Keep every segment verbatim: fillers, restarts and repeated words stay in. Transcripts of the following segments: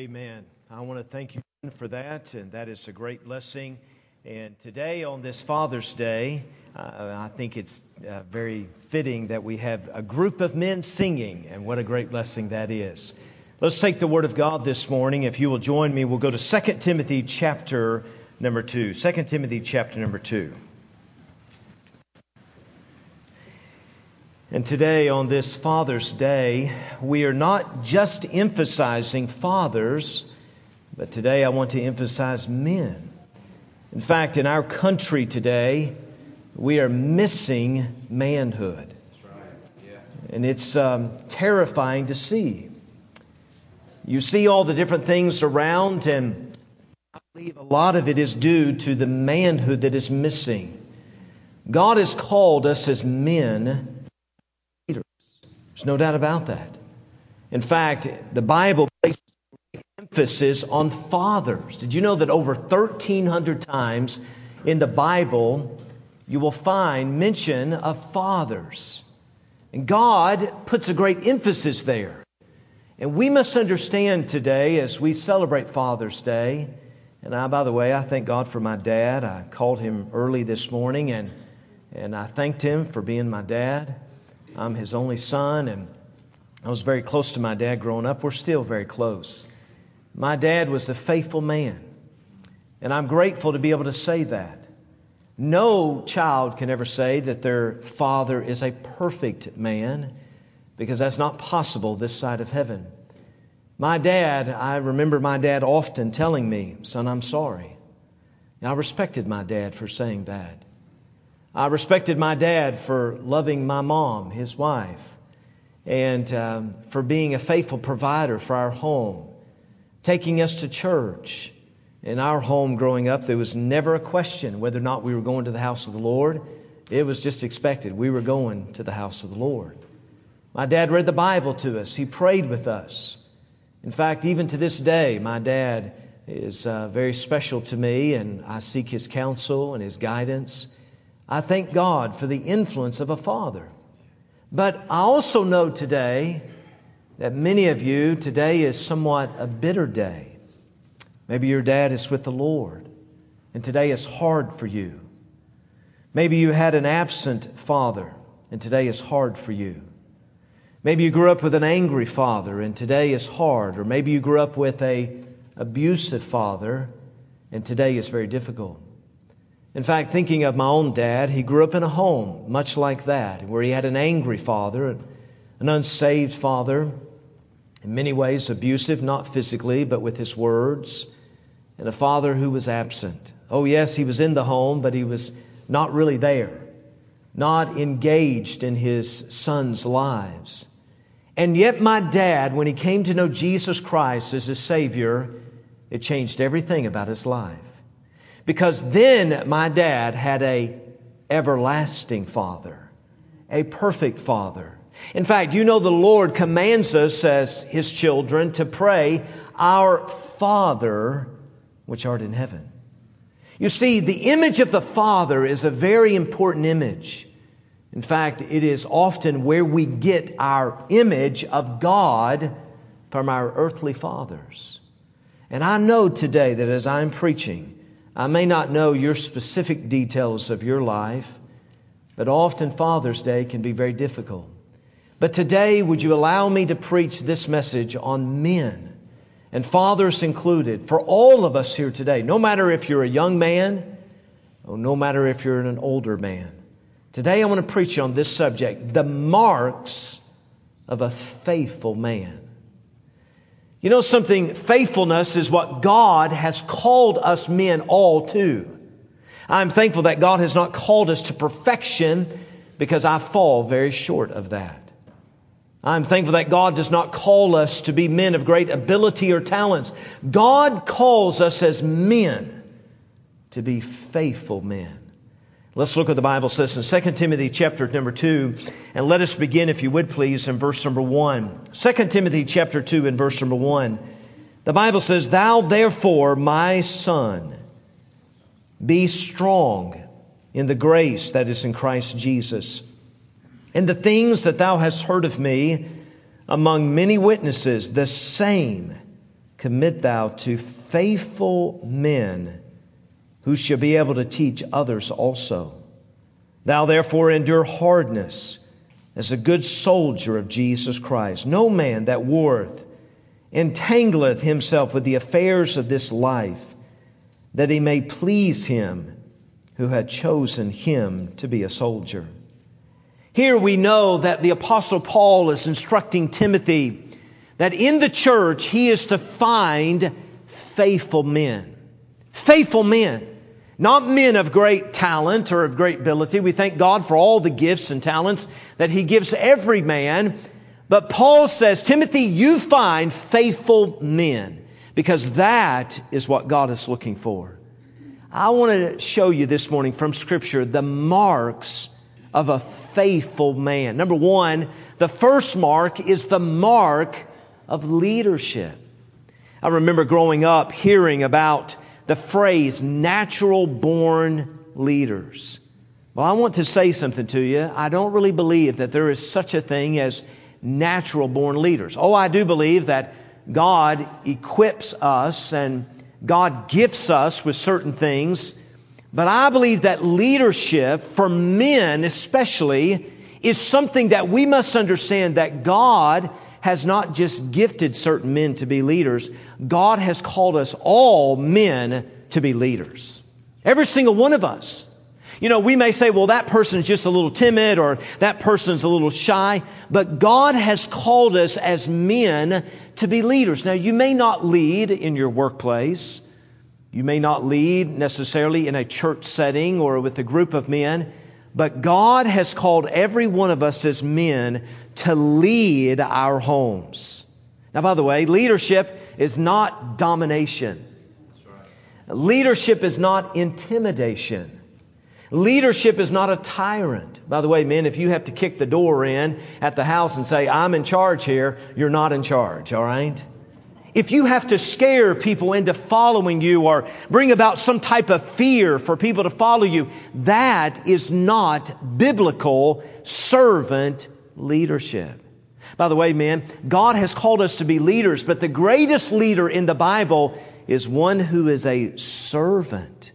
Amen. I want to thank you for that, and that is a great blessing. And today, on this Father's Day, uh, I think it's uh, very fitting that we have a group of men singing, and what a great blessing that is. Let's take the Word of God this morning. If you will join me, we'll go to Second Timothy chapter number two. Second Timothy chapter number two. And today, on this Father's Day, we are not just emphasizing fathers, but today I want to emphasize men. In fact, in our country today, we are missing manhood. And it's um, terrifying to see. You see all the different things around, and I believe a lot of it is due to the manhood that is missing. God has called us as men. There's no doubt about that. In fact, the Bible places emphasis on fathers. Did you know that over thirteen hundred times in the Bible you will find mention of fathers? And God puts a great emphasis there. And we must understand today as we celebrate Father's Day, and I, by the way, I thank God for my dad. I called him early this morning and, and I thanked him for being my dad. I'm his only son, and I was very close to my dad growing up. We're still very close. My dad was a faithful man, and I'm grateful to be able to say that. No child can ever say that their father is a perfect man, because that's not possible this side of heaven. My dad, I remember my dad often telling me, "Son, I'm sorry." And I respected my dad for saying that. I respected my dad for loving my mom, his wife, and um, for being a faithful provider for our home, taking us to church. In our home growing up, there was never a question whether or not we were going to the house of the Lord. It was just expected. We were going to the house of the Lord. My dad read the Bible to us. He prayed with us. In fact, even to this day, my dad is uh, very special to me, and I seek his counsel and his guidance. I thank God for the influence of a father. But I also know today that many of you, today is somewhat a bitter day. Maybe your dad is with the Lord, and today is hard for you. Maybe you had an absent father, and today is hard for you. Maybe you grew up with an angry father, and today is hard. Or maybe you grew up with an abusive father, and today is very difficult. In fact, thinking of my own dad, he grew up in a home much like that, where he had an angry father, an unsaved father, in many ways abusive, not physically, but with his words, and a father who was absent. Oh yes, he was in the home, but he was not really there, not engaged in his sons' lives. And yet my dad, when he came to know Jesus Christ as his Savior, it changed everything about his life. Because then my dad had a everlasting Father, a perfect Father. In fact, you know the Lord commands us as His children to pray, "Our Father, which art in heaven." You see, the image of the Father is a very important image. In fact, it is often where we get our image of God from our earthly fathers. And I know today that as I'm preaching, I may not know your specific details of your life, but often Father's Day can be very difficult. But today, would you allow me to preach this message on men, and fathers included, for all of us here today, no matter if you're a young man or no matter if you're an older man. Today I want to preach on this subject, the marks of a faithful man. You know something? Faithfulness is what God has called us men all to. I'm thankful that God has not called us to perfection, because I fall very short of that. I'm thankful that God does not call us to be men of great ability or talents. God calls us as men to be faithful men. Let's look what the Bible says in Second Timothy chapter number two. And let us begin, if you would please, in verse number one. Second Timothy chapter two and verse number one. The Bible says, "Thou therefore, my son, be strong in the grace that is in Christ Jesus. And the things that thou hast heard of me among many witnesses, the same commit thou to faithful men who shall be able to teach others also. Thou therefore endure hardness as a good soldier of Jesus Christ. No man that warreth entangleth himself with the affairs of this life, that he may please him who had chosen him to be a soldier. Here we know that the Apostle Paul is instructing Timothy that in the church he is to find faithful men. Faithful men. Not men of great talent or of great ability. We thank God for all the gifts and talents that He gives every man. But Paul says, Timothy, you find faithful men, because that is what God is looking for. I want to show you this morning from Scripture the marks of a faithful man. Number one, the first mark is the mark of leadership. I remember growing up hearing about the phrase natural born leaders. Well, I want to say something to you. I don't really believe that there is such a thing as natural born leaders. Oh, I do believe that God equips us and God gifts us with certain things. But I believe that leadership, for men especially, is something that we must understand that God has not just gifted certain men to be leaders. God has called us all men to be leaders. Every single one of us. You know, we may say, well, that person is just a little timid or that person's a little shy. But God has called us as men to be leaders. Now, you may not lead in your workplace. You may not lead necessarily in a church setting or with a group of men. But God has called every one of us as men to lead our homes. Now, by the way, leadership is not domination. That's right. Leadership is not intimidation. Leadership is not a tyrant. By the way, men, if you have to kick the door in at the house and say, I'm in charge here, you're not in charge, all right? If you have to scare people into following you or bring about some type of fear for people to follow you, that is not biblical servant leadership. By the way, men, God has called us to be leaders, but the greatest leader in the Bible is one who is a servant.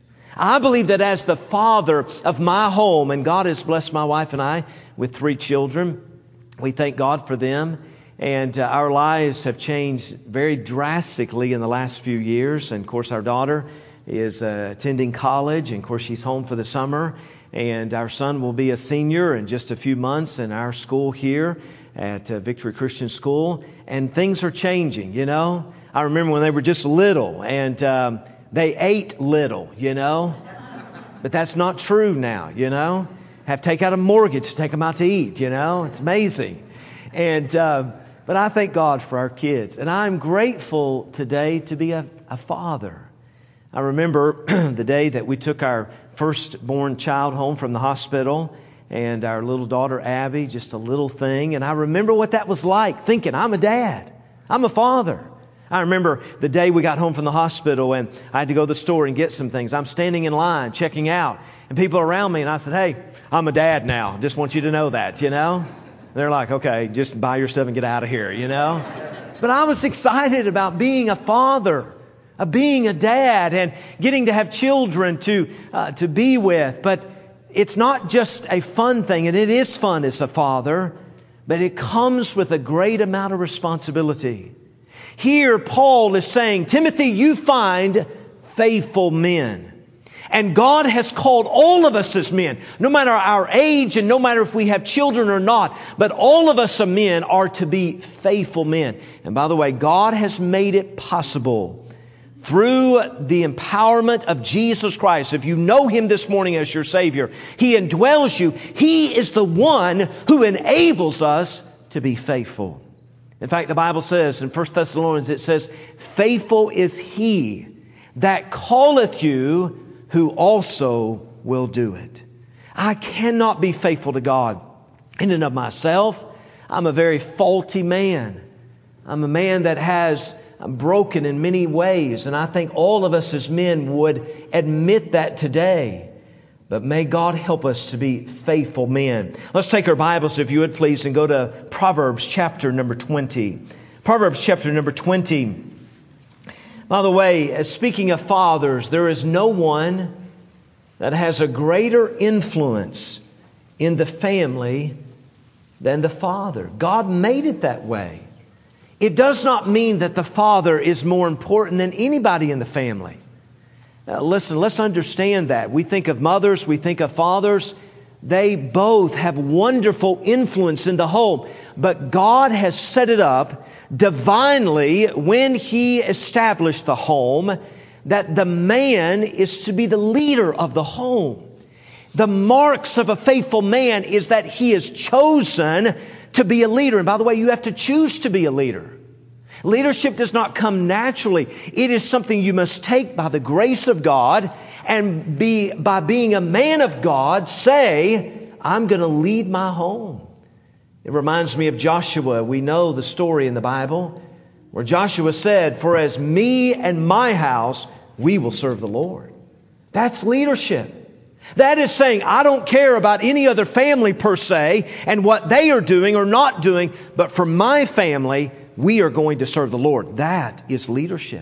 I believe that as the father of my home, and God has blessed my wife and I with three children, we thank God for them. And uh, our lives have changed very drastically in the last few years. And of course, our daughter is uh, attending college. And of course, she's home for the summer. And our son will be a senior in just a few months in our school here at uh, Victory Christian School. And things are changing, you know. I remember when they were just little and um, they ate little, you know. But that's not true now, you know. Have to take out a mortgage to take them out to eat, you know. It's amazing. And... Uh, But I thank God for our kids. And I'm grateful today to be a, a father. I remember the day that we took our firstborn child home from the hospital, and our little daughter Abby, just a little thing. And I remember what that was like, thinking, I'm a dad. I'm a father. I remember the day we got home from the hospital and I had to go to the store and get some things. I'm standing in line, checking out, and people around me, and I said, hey, I'm a dad now. Just want you to know that, you know. They're like, okay, just buy your stuff and get out of here, you know. But I was excited about being a father, of being a dad, and getting to have children to uh, to be with. But it's not just a fun thing, and it is fun as a father, but it comes with a great amount of responsibility. Here, Paul is saying, Timothy, you find faithful men. And God has called all of us as men, no matter our age and no matter if we have children or not, but all of us as men are to be faithful men. And by the way, God has made it possible through the empowerment of Jesus Christ. If you know Him this morning as your Savior, He indwells you. He is the one who enables us to be faithful. In fact, the Bible says in First Thessalonians, it says, faithful is He that calleth you, who also will do it. I cannot be faithful to God in and of myself. I'm a very faulty man. I'm a man that has I'm broken in many ways. And I think all of us as men would admit that today. But may God help us to be faithful men. Let's take our Bibles, if you would please, and go to Proverbs chapter number twenty. Proverbs chapter number twenty. By the way, speaking of fathers, there is no one that has a greater influence in the family than the father. God made it that way. It does not mean that the father is more important than anybody in the family. Now, listen, let's understand that. We think of mothers, we think of fathers. They both have wonderful influence in the home. But God has set it up divinely when He established the home that the man is to be the leader of the home. The marks of a faithful man is that he is chosen to be a leader. And by the way, you have to choose to be a leader. Leadership does not come naturally. It is something you must take by the grace of God and be, by being a man of God, say, I'm going to lead my home. It reminds me of Joshua. We know the story in the Bible where Joshua said, for as me and my house, we will serve the Lord. That's leadership. That is saying, I don't care about any other family per se and what they are doing or not doing, but for my family, we are going to serve the Lord. That is leadership.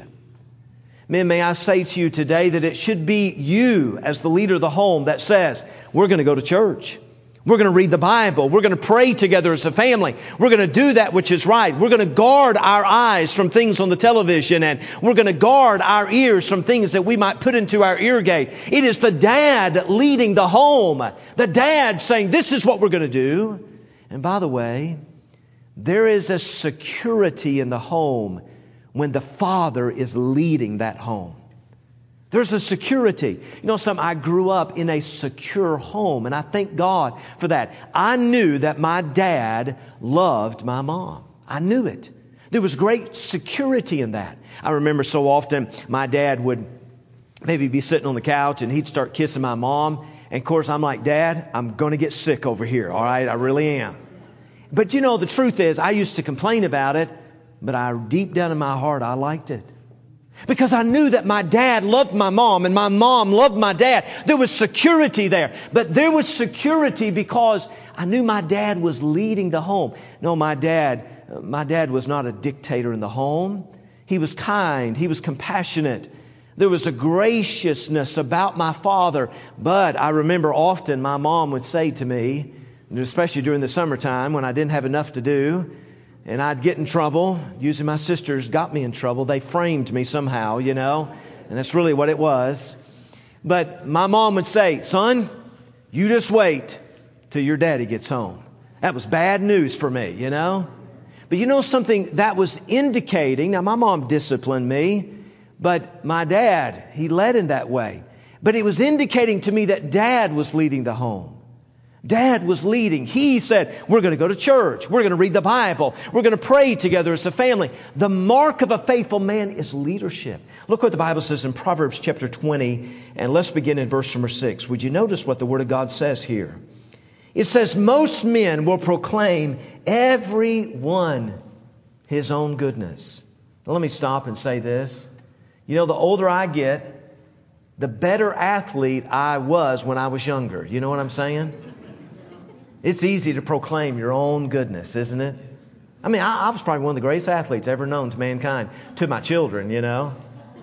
Men, may I say to you today that it should be you as the leader of the home that says, we're going to go to church. We're going to read the Bible. We're going to pray together as a family. We're going to do that which is right. We're going to guard our eyes from things on the television, and we're going to guard our ears from things that we might put into our ear gate. It is the dad leading the home. The dad saying, this is what we're going to do. And by the way, there is a security in the home when the father is leading that home. There's a security. You know something? I grew up in a secure home, and I thank God for that. I knew that my dad loved my mom. I knew it. There was great security in that. I remember so often my dad would maybe be sitting on the couch and he'd start kissing my mom. And of course I'm like, Dad, I'm going to get sick over here. All right, I really am. But you know, the truth is I used to complain about it, but I deep down in my heart, I liked it. Because I knew that my dad loved my mom and my mom loved my dad. There was security there. But there was security because I knew my dad was leading the home. No, my dad, my dad was not a dictator in the home. He was kind. He was compassionate. There was a graciousness about my father. But I remember often my mom would say to me, especially during the summertime when I didn't have enough to do, and I'd get in trouble. Usually my sisters got me in trouble. They framed me somehow, you know. And that's really what it was. But my mom would say, son, you just wait till your daddy gets home. That was bad news for me, you know. But you know something that was indicating. Now my mom disciplined me. But my dad, he led in that way. But it was indicating to me that Dad was leading the home. Dad was leading. He said, we're going to go to church. We're going to read the Bible. We're going to pray together as a family. The mark of a faithful man is leadership. Look what the Bible says in Proverbs chapter twenty. And let's begin in verse number six. Would you notice what the Word of God says here? It says, most men will proclaim every one his own goodness. Now, let me stop and say this. You know, the older I get, the better athlete I was when I was younger. You know what I'm saying? It's easy to proclaim your own goodness, isn't it? I mean, I, I was probably one of the greatest athletes ever known to mankind, to my children, you know.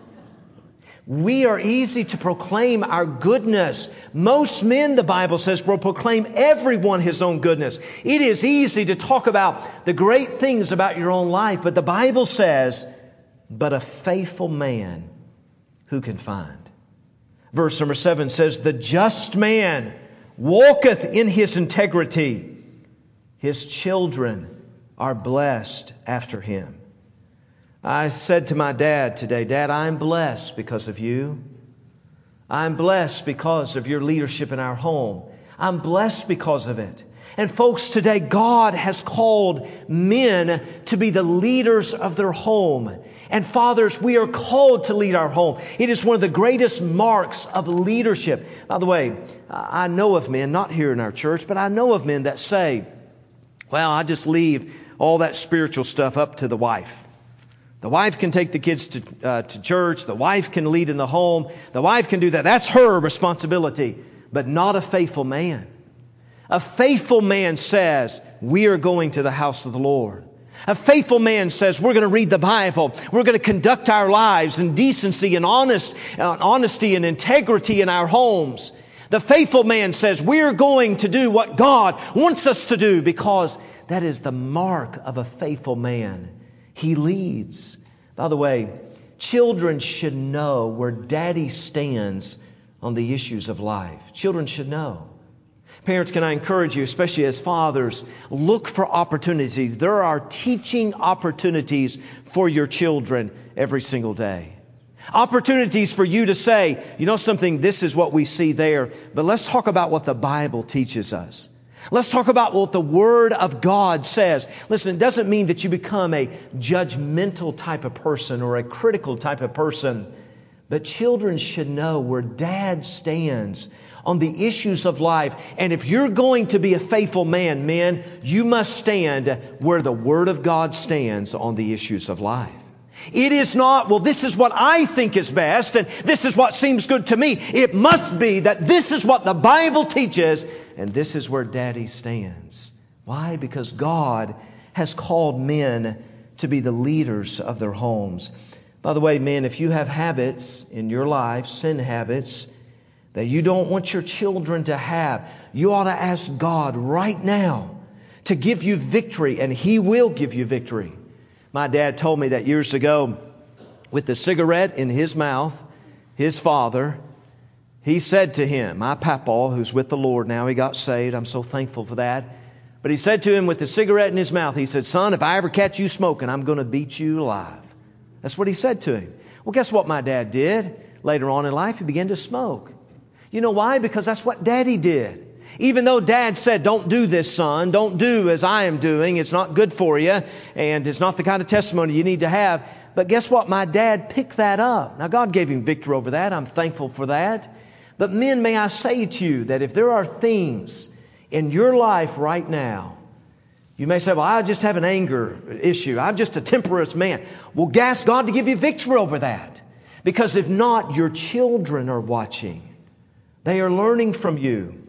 We are easy to proclaim our goodness. Most men, the Bible says, will proclaim everyone his own goodness. It is easy to talk about the great things about your own life, but the Bible says, but a faithful man who can find. Verse number seven says, the just man walketh in his integrity. His children are blessed after him. I said to my dad today, Dad, I'm blessed because of you. I'm blessed because of your leadership in our home. I'm blessed because of it. And folks, today God has called men to be the leaders of their home. And fathers, we are called to lead our home. It is one of the greatest marks of leadership. By the way, I know of men, not here in our church, but I know of men that say, well, I just leave all that spiritual stuff up to the wife. The wife can take the kids to, uh, to church. The wife can lead in the home. The wife can do that. That's her responsibility, but not a faithful man. A faithful man says, we are going to the house of the Lord. A faithful man says, we're going to read the Bible. We're going to conduct our lives in decency and honest, uh, honesty and integrity in our homes. The faithful man says, we're going to do what God wants us to do, because that is the mark of a faithful man. He leads. By the way, children should know where Daddy stands on the issues of life. Children should know. Parents, can I encourage you, especially as fathers, look for opportunities. There are teaching opportunities for your children every single day. Opportunities for you to say, you know something, this is what we see there, but let's talk about what the Bible teaches us. Let's talk about what the Word of God says. Listen, it doesn't mean that you become a judgmental type of person or a critical type of person, but children should know where Dad stands on the issues of life. And if you're going to be a faithful man, men, you must stand where the Word of God stands on the issues of life. It is not, well, this is what I think is best and this is what seems good to me. It must be that this is what the Bible teaches and this is where Daddy stands. Why? Because God has called men to be the leaders of their homes. By the way, men, if you have habits in your life, sin habits, that you don't want your children to have, you ought to ask God right now to give you victory, and He will give you victory. My dad told me that years ago, with the cigarette in his mouth, his father, he said to him, my papaw, who's with the Lord now, he got saved, I'm so thankful for that. But he said to him with the cigarette in his mouth, he said, son, if I ever catch you smoking, I'm going to beat you alive. That's what he said to him. Well, guess what my dad did? Later on in life, he began to smoke. You know why? Because that's what Daddy did. Even though Dad said, don't do this, son. Don't do as I am doing. It's not good for you. And it's not the kind of testimony you need to have. But guess what? My dad picked that up. Now, God gave him victory over that. I'm thankful for that. But men, may I say to you that if there are things in your life right now, you may say, well, I just have an anger issue. I'm just a temperate man. Well, ask God to give you victory over that. Because if not, your children are watching. They are learning from you.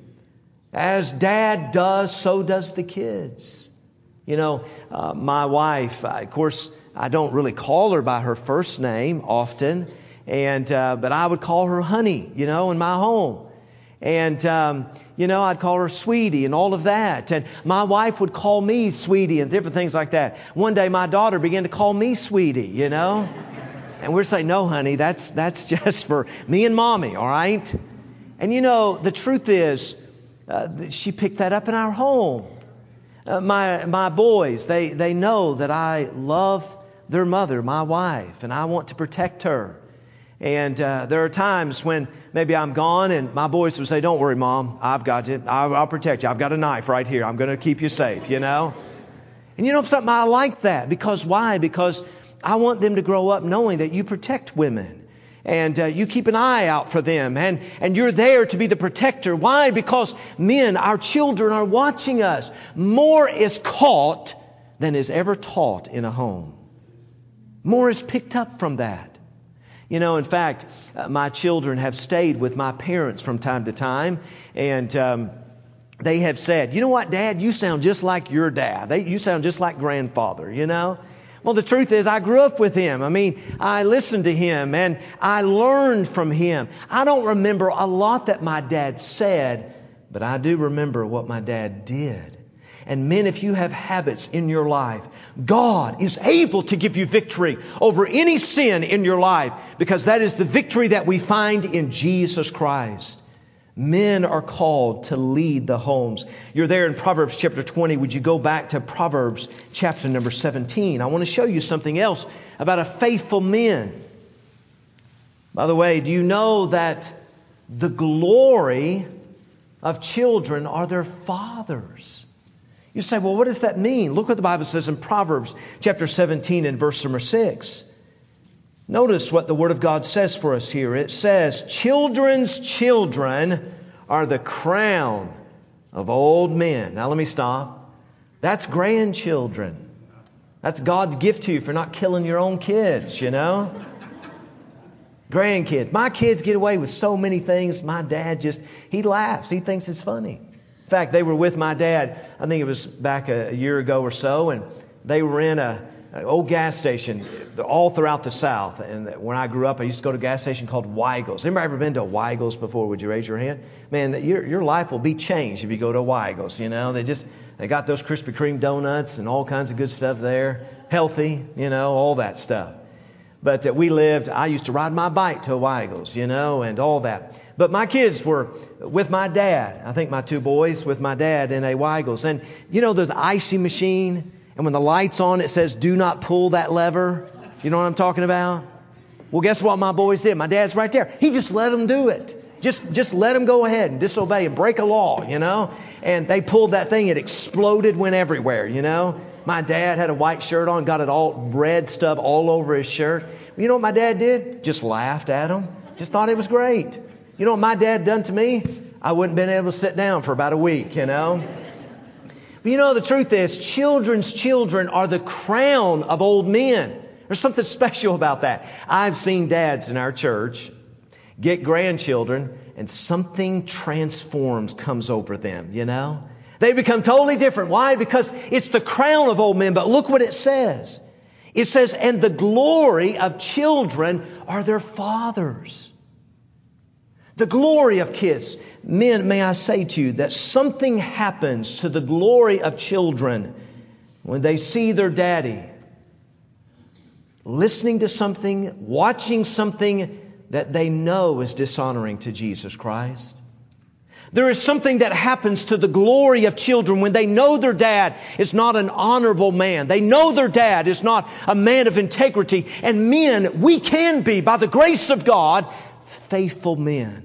As Dad does, so does the kids. You know, uh, my wife, uh, of course, I don't really call her by her first name often, and uh, but I would call her honey, you know, in my home. And, um, you know, I'd call her sweetie and all of that. And my wife would call me sweetie and different things like that. One day my daughter began to call me sweetie, you know. And we're saying, no, honey, that's that's just for me and mommy, all right? And, you know, the truth is, uh, she picked that up in our home. Uh, my my boys, they, they know that I love their mother, my wife, and I want to protect her. And uh, there are times when maybe I'm gone and my boys will say, don't worry, Mom, I've got it. I'll, I'll protect you. I've got a knife right here. I'm going to keep you safe, you know. And you know something? I like that. Because why? Because I want them to grow up knowing that you protect women. And uh, you keep an eye out for them. And, and you're there to be the protector. Why? Because men, our children are watching us. More is caught than is ever taught in a home. More is picked up from that. You know, in fact, uh, my children have stayed with my parents from time to time. And um, they have said, you know what, Dad, you sound just like your dad. They, you sound just like grandfather, you know. Well, the truth is I grew up with him. I mean, I listened to him and I learned from him. I don't remember a lot that my dad said, but I do remember what my dad did. And men, if you have habits in your life, God is able to give you victory over any sin in your life, because that is the victory that we find in Jesus Christ. Men are called to lead the homes. You're there in Proverbs chapter twenty. Would you go back to Proverbs chapter number seventeen? I want to show you something else about a faithful man. By the way, do you know that the glory of children are their fathers? You say, well, what does that mean? Look what the Bible says in Proverbs chapter seventeen and verse number six. Notice what the Word of God says for us here. It says, children's children are the crown of old men. Now let me stop. That's grandchildren. That's God's gift to you for not killing your own kids, you know. Grandkids. My kids get away with so many things. My dad just, he laughs. He thinks it's funny. In fact, they were with my dad, I think it was back a, a year ago or so, and They were in a, an old gas station all throughout the South. And when I grew up, I used to go to a gas station called Weigel's. Anybody ever been to a Weigel's before? Would you raise your hand? Man, your your life will be changed if you go to a Weigel's. You know, they just they got those Krispy Kreme donuts and all kinds of good stuff there. Healthy, you know, all that stuff. But uh, we lived, I used to ride my bike to a Weigel's, you know, and all that. But my kids were with my dad. I think my two boys with my dad in a Weigel's. And, you know, there's the icy machine. And when the light's on, it says, do not pull that lever. You know what I'm talking about? Well, guess what my boys did? My dad's right there. He just let them do it. Just just let them go ahead and disobey and break a law, you know. And they pulled that thing. It exploded, went everywhere, you know. My dad had a white shirt on, got it all red stuff all over his shirt. You know what my dad did? Just laughed at him. Just thought it was great. You know what my dad done to me? I wouldn't been able to sit down for about a week, you know. But you know, the truth is, children's children are the crown of old men. There's something special about that. I've seen dads in our church get grandchildren and something transforms, comes over them, you know. They become totally different. Why? Because it's the crown of old men. But look what it says. It says, and the glory of children are their fathers. The glory of kids. Men, may I say to you that something happens to the glory of children when they see their daddy listening to something, watching something that they know is dishonoring to Jesus Christ. There is something that happens to the glory of children when they know their dad is not an honorable man. They know their dad is not a man of integrity. And men, we can be, by the grace of God, faithful men.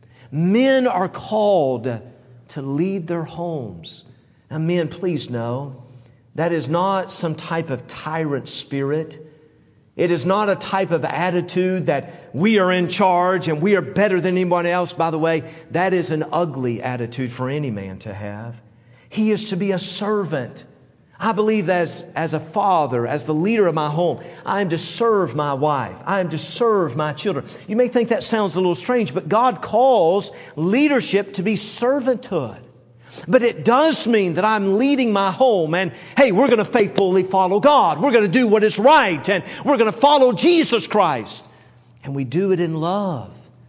Men are called to lead their homes. Now, men, please know, that is not some type of tyrant spirit. It is not a type of attitude that we are in charge and we are better than anyone else. By the way, that is an ugly attitude for any man to have. He is to be a servant. I believe that as, as a father, as the leader of my home, I am to serve my wife. I am to serve my children. You may think that sounds a little strange, but God calls leadership to be servanthood. But it does mean that I'm leading my home and, hey, we're going to faithfully follow God. We're going to do what is right and we're going to follow Jesus Christ. And we do it in love.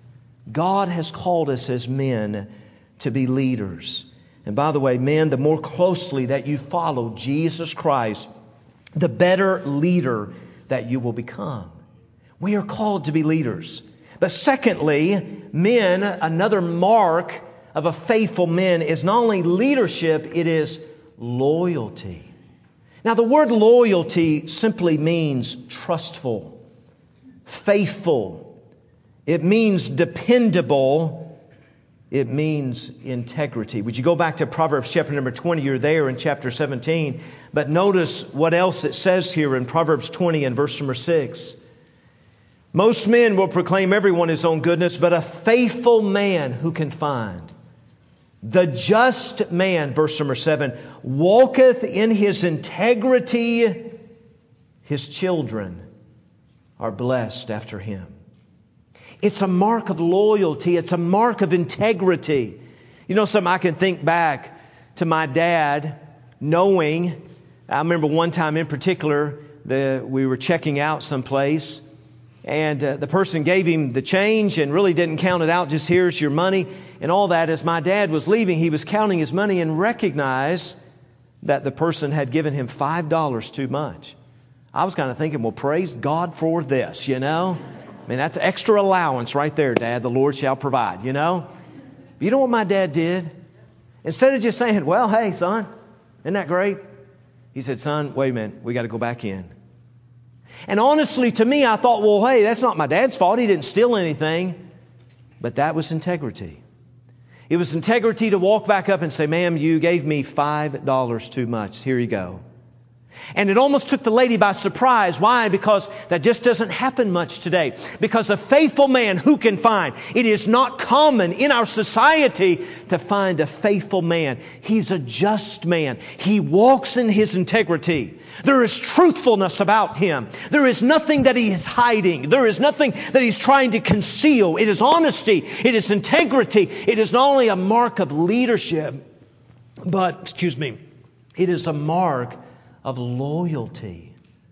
God has called us as men to be leaders. And by the way, men, the more closely that you follow Jesus Christ, the better leader that you will become. We are called to be leaders. But secondly, men, another mark of a faithful man is not only leadership, it is loyalty. Now, the word loyalty simply means trustful, faithful. It means dependable. It means integrity. Would you go back to Proverbs chapter number twenty? You're there in chapter seventeen. But notice what else it says here in Proverbs twenty and verse number six. Most men will proclaim everyone his own goodness, but a faithful man who can find? The just man, verse number seven, walketh in his integrity. His children are blessed after him. It's a mark of loyalty. It's a mark of integrity. You know something, I can think back to my dad knowing, I remember one time in particular, the, we were checking out someplace and uh, the person gave him the change and really didn't count it out. Just here's your money and all that. As my dad was leaving, he was counting his money and recognized that the person had given him five dollars too much. I was kind of thinking, well, praise God for this, you know. I mean, that's extra allowance right there, Dad. The Lord shall provide, you know. You know what my dad did? Instead of just saying, well, hey, son, isn't that great? He said, son, wait a minute. We got to go back in. And honestly, to me, I thought, well, hey, that's not my dad's fault. He didn't steal anything. But that was integrity. It was integrity to walk back up and say, ma'am, you gave me five dollars too much. Here you go. And it almost took the lady by surprise. Why? Because that just doesn't happen much today. Because a faithful man, who can find? It is not common in our society to find a faithful man. He's a just man. He walks in his integrity. There is truthfulness about him. There is nothing that he is hiding. There is nothing that he's trying to conceal. It is honesty. It is integrity. It is not only a mark of leadership, but, excuse me, it is a mark of loyalty.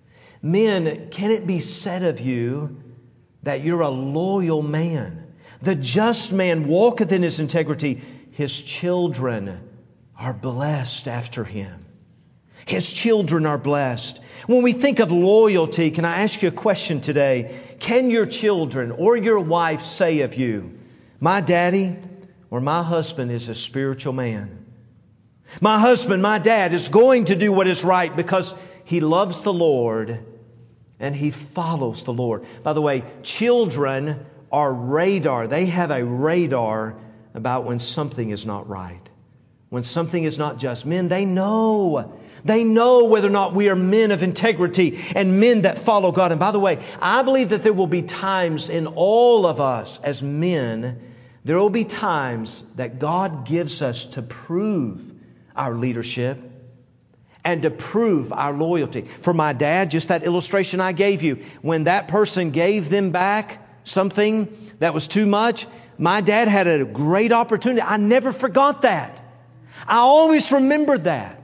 Men, can it be said of you that you're a loyal man? The just man walketh in his integrity. His children are blessed after him. His children are blessed. When we think of loyalty, can I ask you a question today? Can your children or your wife say of you, my daddy or my husband is a spiritual man? My husband, my dad is going to do what is right because he loves the Lord and he follows the Lord. By the way, children are radar. They have a radar about when something is not right, when something is not just. Men, they know. They know whether or not we are men of integrity and men that follow God. And by the way, I believe that there will be times in all of us as men, there will be times that God gives us to prove our leadership and to prove our loyalty. For my dad, just that illustration I gave you, when that person gave them back something that was too much, my dad had a great opportunity. I never forgot that. I always remembered that.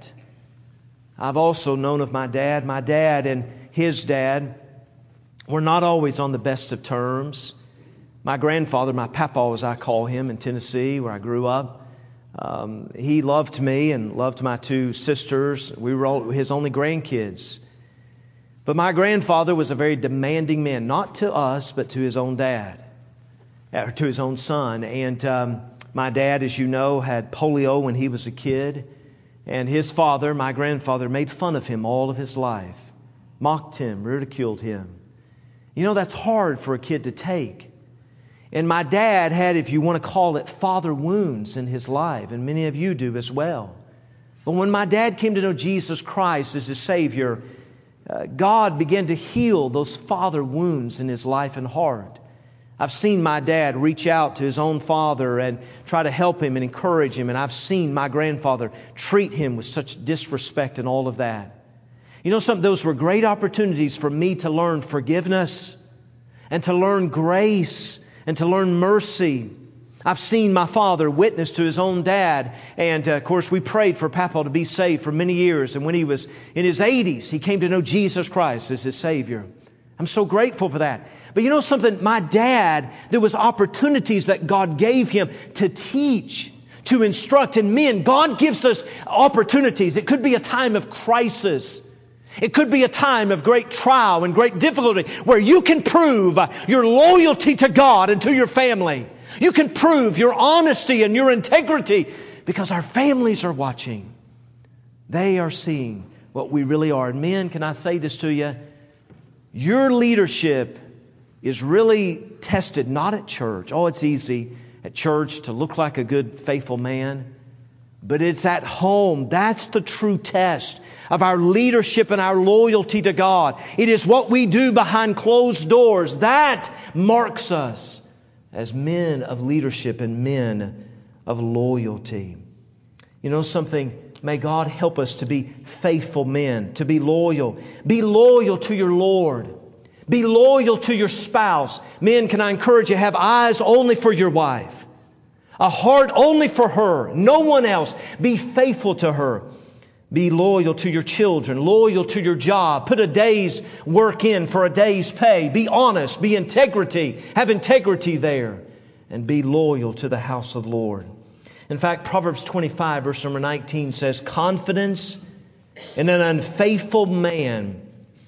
I've also known of my dad. My dad and his dad were not always on the best of terms. My grandfather, my papa as I call him in Tennessee where I grew up, um, he loved me and loved my two sisters. We were all his only grandkids. But my grandfather was a very demanding man, not to us, but to his own dad, or to his own son. And um, my dad, as you know, had polio when he was a kid. And his father, my grandfather, made fun of him all of his life, mocked him, ridiculed him. You know, that's hard for a kid to take. And my dad had, if you want to call it, father wounds in his life. And many of you do as well. But when my dad came to know Jesus Christ as his Savior, uh, God began to heal those father wounds in his life and heart. I've seen my dad reach out to his own father and try to help him and encourage him. And I've seen my grandfather treat him with such disrespect and all of that. You know something? Those were great opportunities for me to learn forgiveness and to learn grace and to learn mercy. I've seen my father witness to his own dad. And uh, of course, we prayed for Papa to be saved for many years. And when he was in his eighties, he came to know Jesus Christ as his Savior. I'm so grateful for that. But you know something? My dad, there was opportunities that God gave him to teach, to instruct. And men, God gives us opportunities. It could be a time of crisis. It could be a time of great trial and great difficulty where you can prove your loyalty to God and to your family. You can prove your honesty and your integrity because our families are watching. They are seeing what we really are. And men, can I say this to you? Your leadership is really tested not at church. Oh, it's easy at church to look like a good, faithful man. But it's at home. That's the true test of our leadership and our loyalty to God. It is what we do behind closed doors. That marks us as men of leadership and men of loyalty. You know something? May God help us to be faithful men, to be loyal. Be loyal to your Lord. Be loyal to your spouse. Men, can I encourage you, have eyes only for your wife. A heart only for her. No one else. Be faithful to her. Be loyal to your children. Loyal to your job. Put a day's work in for a day's pay. Be honest. Be integrity. Have integrity there. And be loyal to the house of the Lord. In fact, Proverbs twenty-five, verse number nineteen says, confidence in an unfaithful man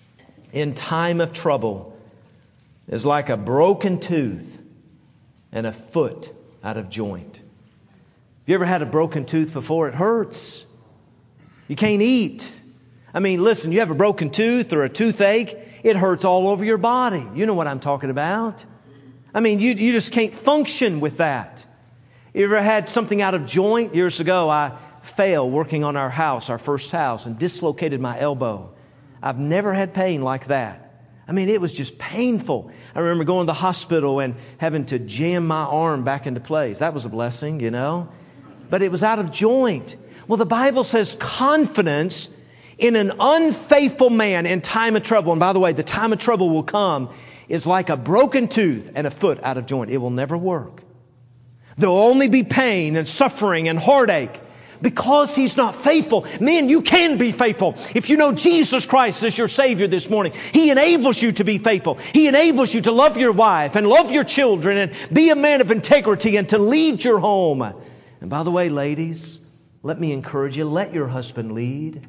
in time of trouble is like a broken tooth and a foot out of joint. Have you ever had a broken tooth before? It hurts. You can't eat. I mean, listen, you have a broken tooth or a toothache, it hurts all over your body. You know what I'm talking about. I mean, you, you just can't function with that. You ever had something out of joint? Years ago, I fell working on our house, our first house, and dislocated my elbow. I've never had pain like that. I mean, it was just painful. I remember going to the hospital and having to jam my arm back into place. That was a blessing, you know. But it was out of joint. Well, the Bible says confidence in an unfaithful man in time of trouble. And by the way, the time of trouble will come is like a broken tooth and a foot out of joint. It will never work. There'll only be pain and suffering and heartache. because he's not faithful. Men, you can be faithful. If you know Jesus Christ as your Savior this morning, He enables you to be faithful. He enables you to love your wife and love your children and be a man of integrity and to lead your home. And by the way, ladies, let me encourage you, let your husband lead.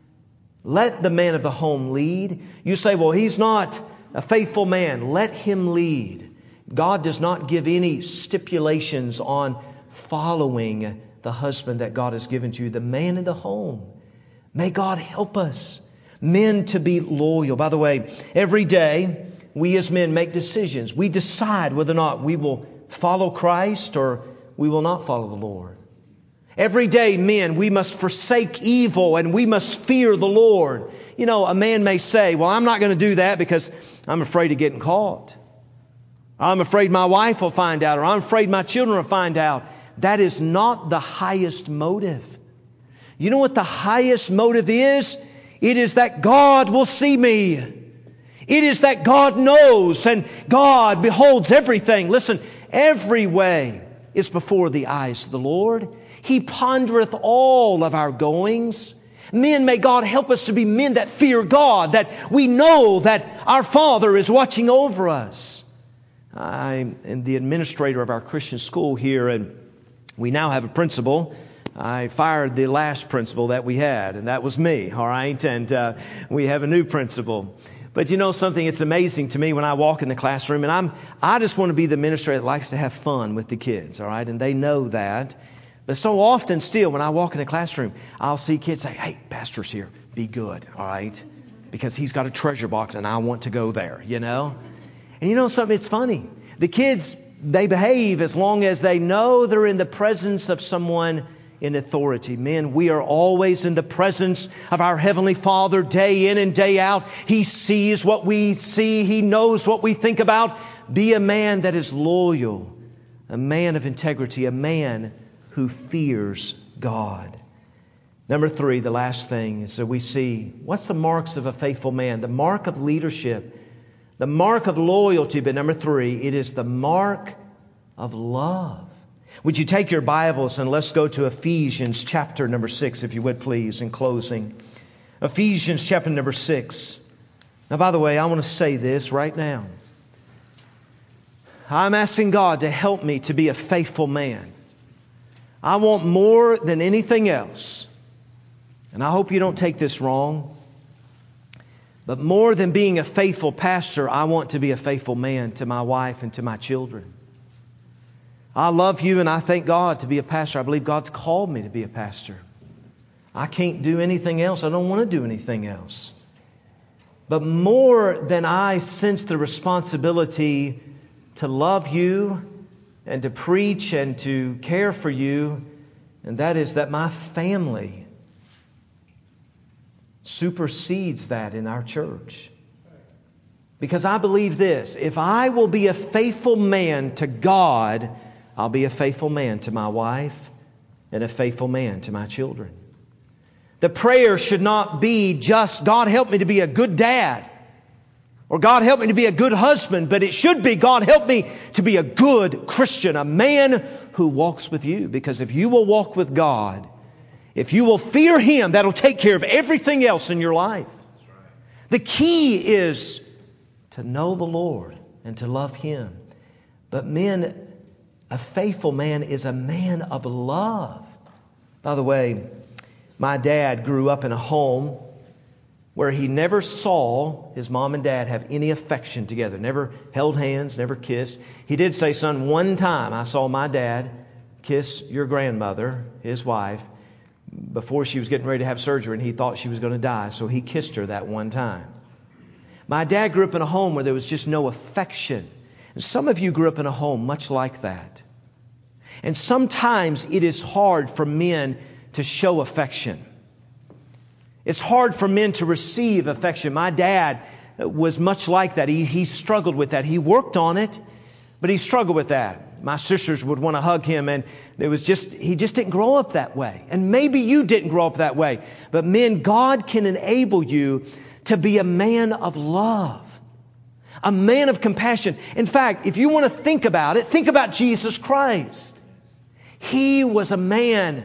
Let the man of the home lead. You say, well, he's not a faithful man. Let him lead. God does not give any stipulations on following the husband that God has given to you, the man in the home. May God help us, men, to be loyal. By the way, every day we as men make decisions. We decide whether or not we will follow Christ or we will not follow the Lord. Every day, men, we must forsake evil and we must fear the Lord. You know, a man may say, well, I'm not going to do that because I'm afraid of getting caught. I'm afraid my wife will find out, or I'm afraid my children will find out. That is not the highest motive. You know what the highest motive is? It is that God will see me. It is that God knows and God beholds everything. Listen, every way is before the eyes of the Lord. He pondereth all of our goings. Men, may God help us to be men that fear God, that we know that our Father is watching over us. I am the administrator of our Christian school here, and we now have a principal. I fired the last principal that we had, and that was me, all right? And uh, we have a new principal. But you know something, it's amazing to me when I walk in the classroom, and I'm I just want to be the administrator that likes to have fun with the kids, all right? And they know that. But so often still, when I walk in the classroom, I'll see kids say, hey, pastor's here, be good, all right? Because he's got a treasure box and I want to go there, you know? And you know something, it's funny. The kids, they behave as long as they know they're in the presence of someone in authority. Men, we are always in the presence of our Heavenly Father day in and day out. He sees what we see. He knows what we think about. Be a man that is loyal, a man of integrity, a man who fears God. Number three, the last thing is that we see, what's the marks of a faithful man? The mark of leadership. The mark of loyalty, but number three, it is the mark of love. Would you take your Bibles and let's go to Ephesians chapter number six, if you would please, in closing. Ephesians chapter number six. Now, by the way, I want to say this right now. I'm asking God to help me to be a faithful man. I want more than anything else, and I hope you don't take this wrong, but more than being a faithful pastor, I want to be a faithful man to my wife and to my children. I love you and I thank God to be a pastor. I believe God's called me to be a pastor. I can't do anything else. I don't want to do anything else. But more than I sense the responsibility to love you and to preach and to care for you, and that is that my family supersedes that in our church. Because I believe this, if I will be a faithful man to God, I'll be a faithful man to my wife and a faithful man to my children. The prayer should not be just, God help me to be a good dad, or God help me to be a good husband, but it should be, God help me to be a good Christian, a man who walks with you. Because if you will walk with God, if you will fear Him, that'll take care of everything else in your life. The key is to know the Lord and to love Him. But men, a faithful man is a man of love. By the way, my dad grew up in a home where he never saw his mom and dad have any affection together. Never held hands, never kissed. He did say, son, one time I saw my dad kiss your grandmother, his wife, before she was getting ready to have surgery, and he thought she was going to die, so he kissed her that one time. My dad grew up in a home where there was just no affection. And some of you grew up in a home much like that. And sometimes it is hard for men to show affection. It's hard for men to receive affection. My dad was much like that. He, he struggled with that. He worked on it, but he struggled with that. My sisters would want to hug him, and there was just he just didn't grow up that way. And maybe you didn't grow up that way. But men, God can enable you to be a man of love, a man of compassion. In fact, if you want to think about it, think about Jesus Christ. He was a man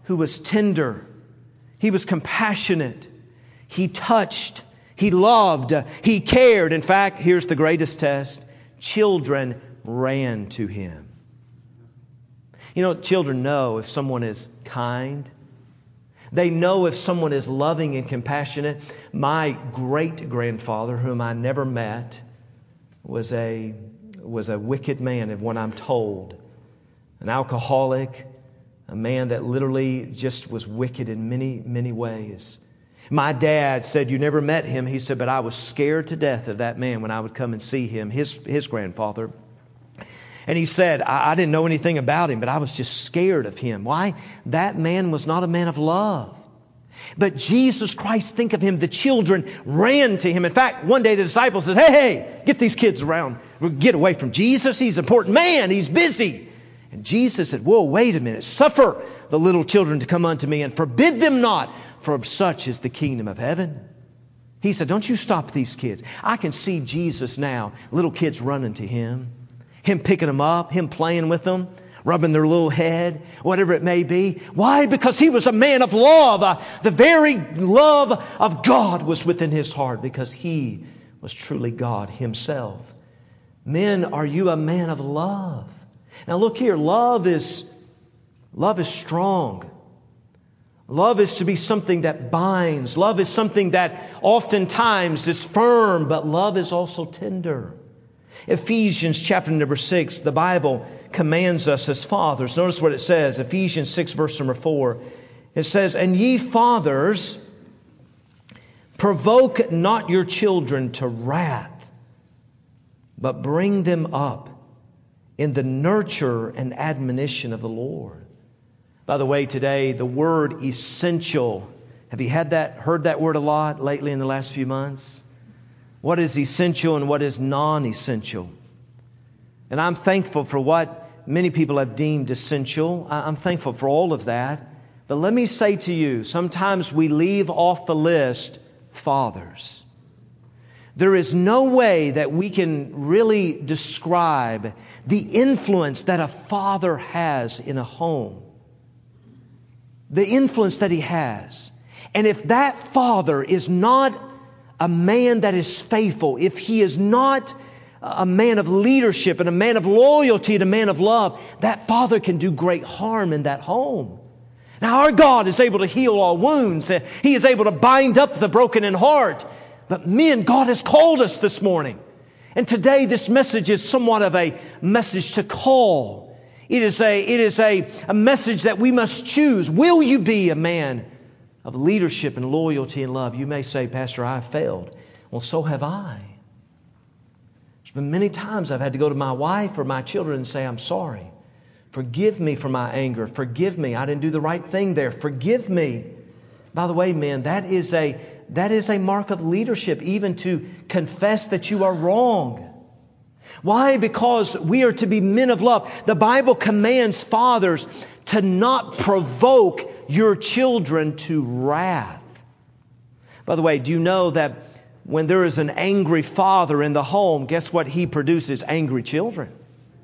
who was tender. He was compassionate. He touched. He loved. He cared. In fact, here's the greatest test. Children ran to Him. You know, children know if someone is kind. They know if someone is loving and compassionate. My great-grandfather, whom I never met, was a, was a wicked man, of what I'm told. An alcoholic, a man that literally just was wicked in many, many ways. My dad said, you never met him. He said, but I was scared to death of that man when I would come and see him, his, his grandfather. And he said, I, I didn't know anything about him, but I was just scared of him. Why? That man was not a man of love. But Jesus Christ, think of Him, the children ran to Him. In fact, one day the disciples said, hey, hey, get these kids around. Get away from Jesus. He's an important man. He's busy. And Jesus said, whoa, wait a minute. Suffer the little children to come unto me and forbid them not, for of such is the kingdom of heaven. He said, don't you stop these kids. I can see Jesus now, little kids running to Him, Him picking them up, Him playing with them, rubbing their little head, whatever it may be. Why? Because He was a man of love. Uh, the very love of God was within His heart because He was truly God Himself. Men, are you a man of love? Now look here, love is, love is strong. Love is to be something that binds. Love is something that oftentimes is firm, but love is also tender. Ephesians chapter number six, the Bible commands us as fathers. Notice what it says, Ephesians six verse number four. It says, and ye fathers, provoke not your children to wrath, but bring them up in the nurture and admonition of the Lord. By the way, today, the word essential. Have you had that, heard that word a lot lately in the last few months? What is essential and what is non-essential? And I'm thankful for what many people have deemed essential. I'm thankful for all of that. But let me say to you, sometimes we leave off the list fathers. There is no way that we can really describe the influence that a father has in a home. The influence that he has. And if that father is not a man that is faithful, if he is not a man of leadership and a man of loyalty and a man of love, that father can do great harm in that home. Now our God is able to heal all wounds. He is able to bind up the broken in heart. But men, God has called us this morning. And today this message is somewhat of a message to call. It is a, it is a, a message that we must choose. Will you be a man of leadership and loyalty and love? You may say, Pastor, I have failed. Well, so have I. There's been many times I've had to go to my wife or my children and say, I'm sorry. Forgive me for my anger. Forgive me. I didn't do the right thing there. Forgive me. By the way, men, that is a that is a mark of leadership, even to confess that you are wrong. Why? Because we are to be men of love. The Bible commands fathers to not provoke your children to wrath. By the way, do you know that when there is an angry father in the home, guess what he produces? Angry children.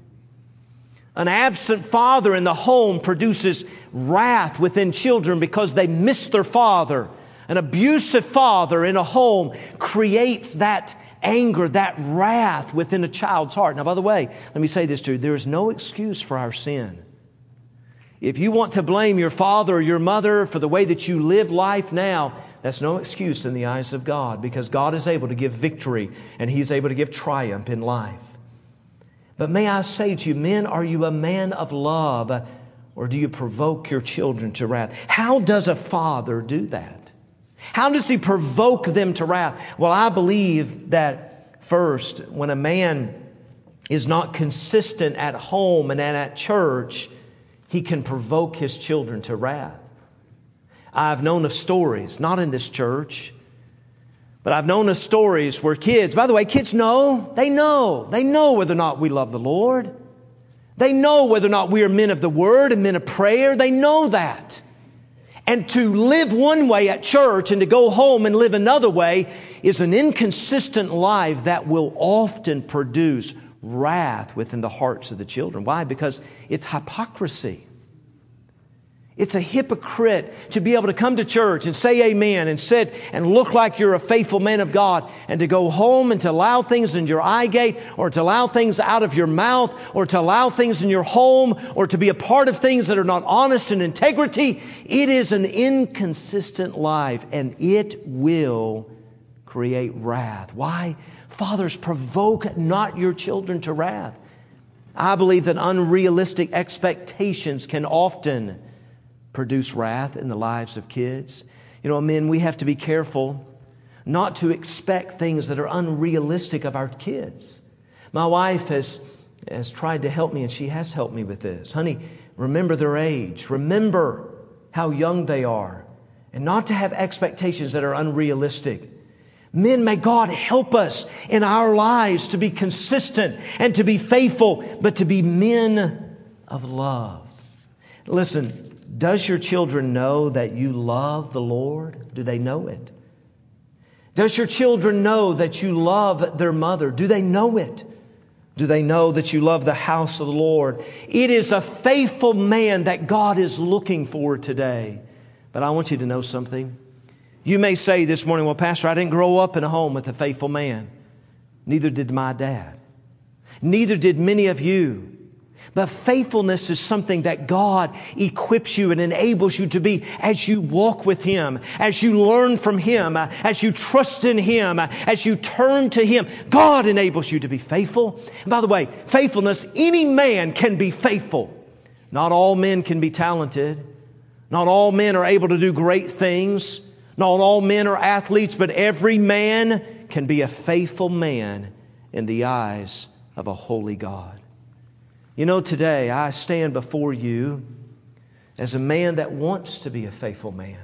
An absent father in the home produces wrath within children because they miss their father. An abusive father in a home creates that anger, that wrath within a child's heart. Now, by the way, let me say this to you. There is no excuse for our sin. If you want to blame your father or your mother for the way that you live life now, that's no excuse in the eyes of God, because God is able to give victory and He's able to give triumph in life. But may I say to you, men, are you a man of love, or do you provoke your children to wrath? How does a father do that? How does he provoke them to wrath? Well, I believe that first, when a man is not consistent at home and at church, he can provoke his children to wrath. I've known of stories, not in this church, but I've known of stories where kids, by the way, kids know, they know, they know whether or not we love the Lord. They know whether or not we are men of the Word and men of prayer. They know that. And to live one way at church and to go home and live another way is an inconsistent life that will often produce wrath within the hearts of the children. Why? Because it's hypocrisy. It's a hypocrite to be able to come to church and say amen and sit and look like you're a faithful man of God, and to go home and to allow things in your eye gate, or to allow things out of your mouth, or to allow things in your home, or to be a part of things that are not honest and integrity. It is an inconsistent life, and it will create wrath. Why? Fathers, provoke not your children to wrath. I believe that unrealistic expectations can often produce wrath in the lives of kids. You know, men, we have to be careful not to expect things that are unrealistic of our kids. My wife has, has tried to help me, and she has helped me with this. Honey, remember their age. Remember how young they are. And not to have expectations that are unrealistic. Men, may God help us in our lives to be consistent and to be faithful, but to be men of love. Listen, does your children know that you love the Lord? Do they know it? Does your children know that you love their mother? Do they know it? Do they know that you love the house of the Lord? It is a faithful man that God is looking for today. But I want you to know something. You may say this morning, well, Pastor, I didn't grow up in a home with a faithful man. Neither did my dad. Neither did many of you. But faithfulness is something that God equips you and enables you to be as you walk with Him, as you learn from Him, as you trust in Him, as you turn to Him. God enables you to be faithful. And by the way, faithfulness, any man can be faithful. Not all men can be talented. Not all men are able to do great things. Not all men are athletes, but every man can be a faithful man in the eyes of a holy God. You know, today I stand before you as a man that wants to be a faithful man.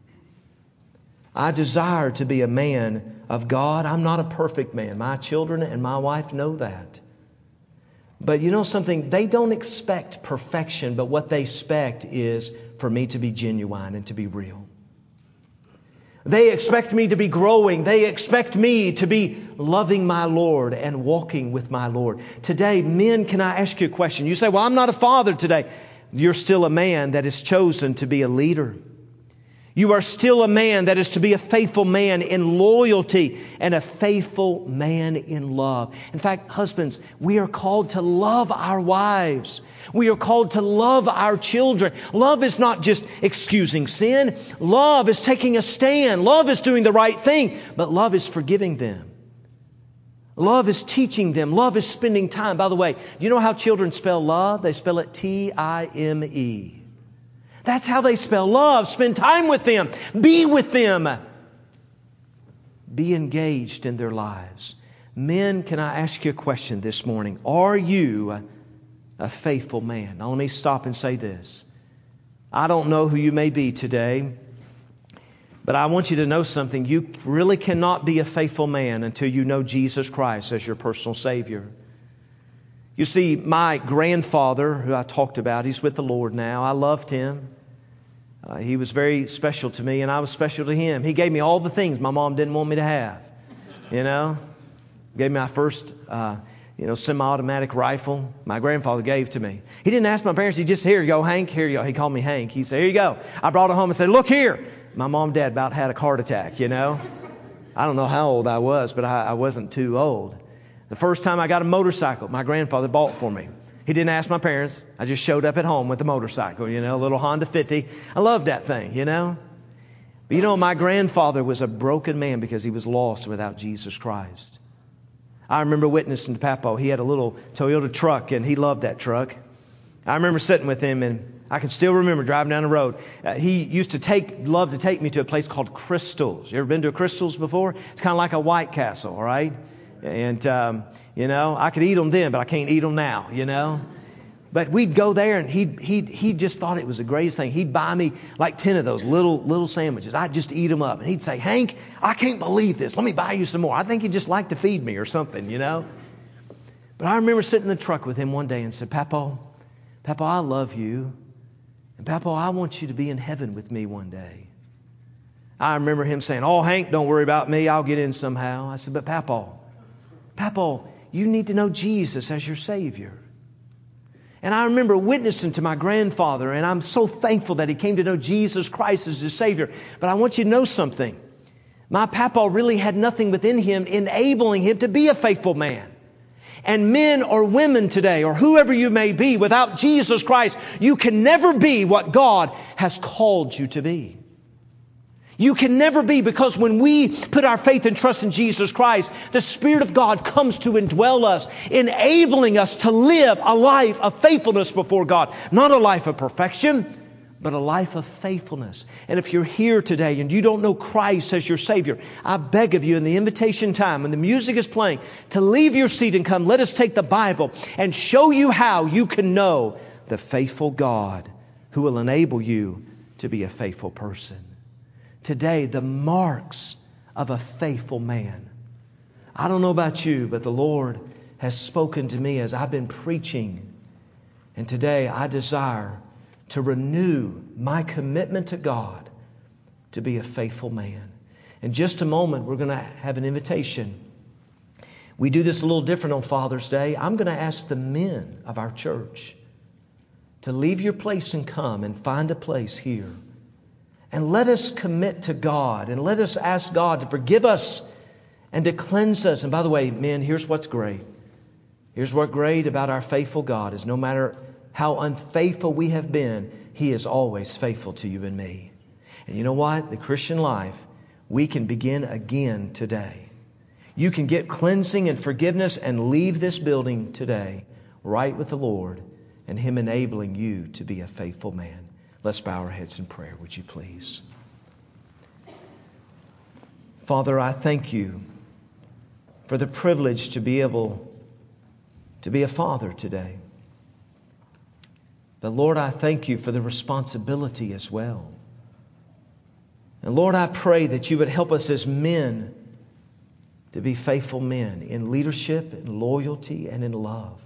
I desire to be a man of God. I'm not a perfect man. My children and my wife know that. But you know something? They don't expect perfection, but what they expect is for me to be genuine and to be real. They expect me to be growing. They expect me to be loving my Lord and walking with my Lord. Today, men, can I ask you a question? You say, well, I'm not a father today. You're still a man that is chosen to be a leader. You are still a man that is to be a faithful man in loyalty and a faithful man in love. In fact, husbands, we are called to love our wives. We are called to love our children. Love is not just excusing sin. Love is taking a stand. Love is doing the right thing. But love is forgiving them. Love is teaching them. Love is spending time. By the way, you know how children spell love? They spell it T I M E. That's how they spell love. Spend time with them. Be with them. Be engaged in their lives. Men, can I ask you a question this morning? Are you a faithful man? Now let me stop and say this. I don't know who you may be today, but I want you to know something. You really cannot be a faithful man until you know Jesus Christ as your personal Savior. You see, my grandfather, who I talked about, he's with the Lord now. I loved him. Uh, he was very special to me, and I was special to him. He gave me all the things my mom didn't want me to have. You know, gave me my first, uh, you know, semi-automatic rifle. My grandfather gave to me. He didn't ask my parents. He just, here you go, Hank. Here you go. He called me Hank. He said, here you go. I brought it home and said, look here. My mom and dad about had a heart attack. You know, I don't know how old I was, but I, I wasn't too old. The first time I got a motorcycle, my grandfather bought for me. He didn't ask my parents. I just showed up at home with a motorcycle, you know, a little Honda fifty. I loved that thing, you know. But you know, my grandfather was a broken man because he was lost without Jesus Christ. I remember witnessing to Papo. He had a little Toyota truck, and he loved that truck. I remember sitting with him, and I can still remember driving down the road. Uh, he used to take, love to take me to a place called Crystals. You ever been to a Crystals before? It's kind of like a White Castle, all right? And, um, you know, I could eat them then, but I can't eat them now, you know. But we'd go there, and he he he just thought it was the greatest thing. He'd buy me like ten of those little little sandwiches. I'd just eat them up. And he'd say, Hank, I can't believe this. Let me buy you some more. I think he'd just like to feed me or something, you know. But I remember sitting in the truck with him one day and said, Papo, Papo, I love you. And Papo, I want you to be in heaven with me one day. I remember him saying, oh, Hank, don't worry about me. I'll get in somehow. I said, but Papo, Papo, you need to know Jesus as your Savior. And I remember witnessing to my grandfather, and I'm so thankful that he came to know Jesus Christ as his Savior. But I want you to know something. My papa really had nothing within him enabling him to be a faithful man. And men or women today, or whoever you may be, without Jesus Christ, you can never be what God has called you to be. You can never be, because when we put our faith and trust in Jesus Christ, the Spirit of God comes to indwell us, enabling us to live a life of faithfulness before God. Not a life of perfection, but a life of faithfulness. And if you're here today and you don't know Christ as your Savior, I beg of you in the invitation time, when the music is playing, to leave your seat and come. Let us take the Bible and show you how you can know the faithful God who will enable you to be a faithful person. Today, the marks of a faithful man. I don't know about you, but the Lord has spoken to me as I've been preaching. And today I desire to renew my commitment to God to be a faithful man. In just a moment, we're going to have an invitation. We do this a little different on Father's Day. I'm going to ask the men of our church to leave your place and come and find a place here. And let us commit to God, and let us ask God to forgive us and to cleanse us. And by the way, men, here's what's great. Here's what's great about our faithful God is no matter how unfaithful we have been, He is always faithful to you and me. And you know what? The Christian life, we can begin again today. You can get cleansing and forgiveness and leave this building today right with the Lord and Him enabling you to be a faithful man. Let's bow our heads in prayer, would you please? Father, I thank you for the privilege to be able to be a father today. But Lord, I thank you for the responsibility as well. And Lord, I pray that you would help us as men to be faithful men in leadership, in loyalty, and in love.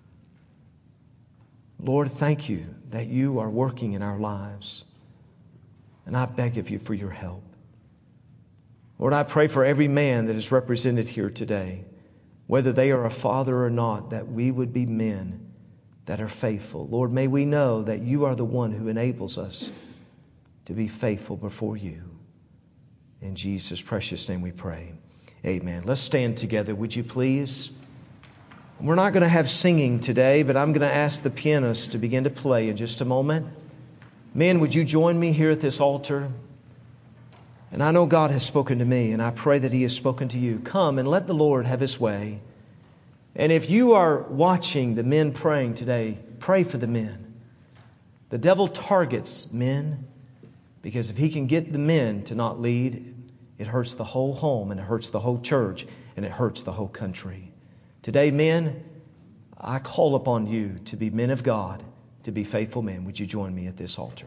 Lord, thank you that you are working in our lives. And I beg of you for your help. Lord, I pray for every man that is represented here today, whether they are a father or not, that we would be men that are faithful. Lord, may we know that you are the one who enables us to be faithful before you. In Jesus' precious name we pray. Amen. Let's stand together, would you please? We're not going to have singing today, but I'm going to ask the pianist to begin to play in just a moment. Men, would you join me here at this altar? And I know God has spoken to me, and I pray that He has spoken to you. Come and let the Lord have His way. And if you are watching the men praying today, pray for the men. The devil targets men because if he can get the men to not lead, it hurts the whole home, and it hurts the whole church, and it hurts the whole country. Today, men, I call upon you to be men of God, to be faithful men. Would you join me at this altar?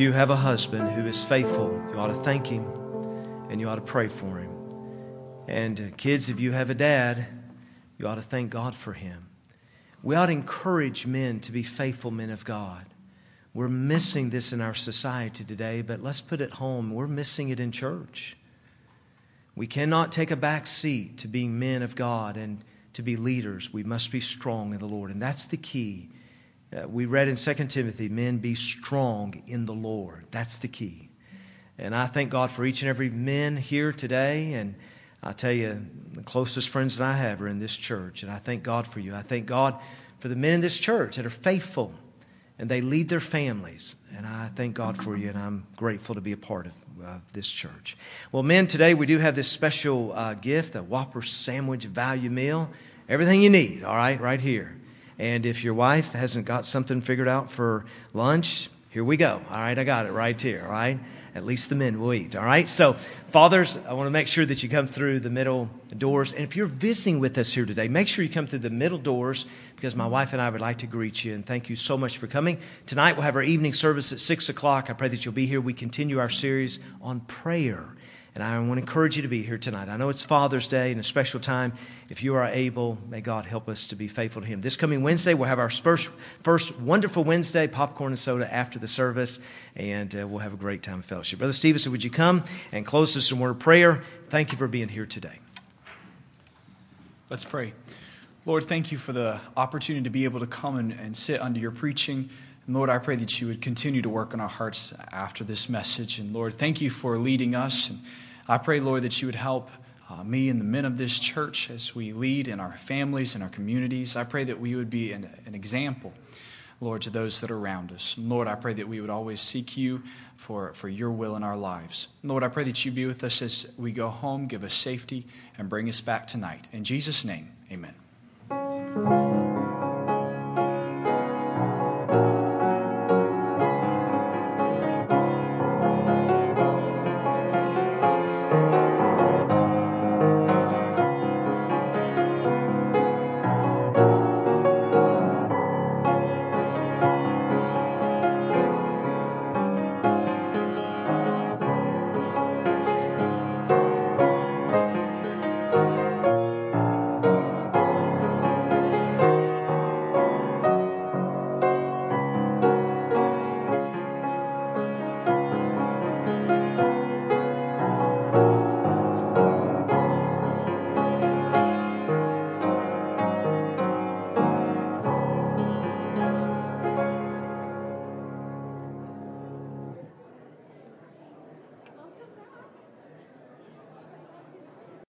you have a husband who is faithful, you ought to thank him and you ought to pray for him. And uh, kids, if you have a dad, you ought to thank God for him. We ought to encourage men to be faithful men of God. We're missing this in our society today, but let's put it home. We're missing it in church. We cannot take a back seat to being men of God and to be leaders. We must be strong in the Lord, and that's the key. Uh, we read in Second Timothy, men, be strong in the Lord. That's the key. And I thank God for each and every man here today, and I tell you, the closest friends that I have are in this church, and I thank God for you. I thank God for the men in this church that are faithful, and they lead their families. And I thank God for you, and I'm grateful to be a part of uh, this church. Well, men, today we do have this special uh, gift, a Whopper sandwich value meal. Everything you need, all right, right here. And if your wife hasn't got something figured out for lunch, here we go. All right, I got it right here, all right? At least the men will eat, all right? So, fathers, I want to make sure that you come through the middle doors. And if you're visiting with us here today, make sure you come through the middle doors because my wife and I would like to greet you. And thank you so much for coming. Tonight we'll have our evening service at six o'clock. I pray that you'll be here. We continue our series on prayer. And I want to encourage you to be here tonight. I know it's Father's Day and a special time. If you are able, may God help us to be faithful to Him. This coming Wednesday, we'll have our first, first Wonderful Wednesday, popcorn and soda after the service, and uh, we'll have a great time of fellowship. Brother Stevenson, would you come and close us in a word of prayer? Thank you for being here today. Let's pray. Lord, thank you for the opportunity to be able to come and, and sit under your preaching. And Lord, I pray that you would continue to work on our hearts after this message. And Lord, thank you for leading us. And I pray, Lord, that you would help uh, me and the men of this church as we lead in our families and our communities. I pray that we would be an, an example, Lord, to those that are around us. And Lord, I pray that we would always seek you for, for your will in our lives. And Lord, I pray that you be with us as we go home, give us safety, and bring us back tonight. In Jesus' name, amen.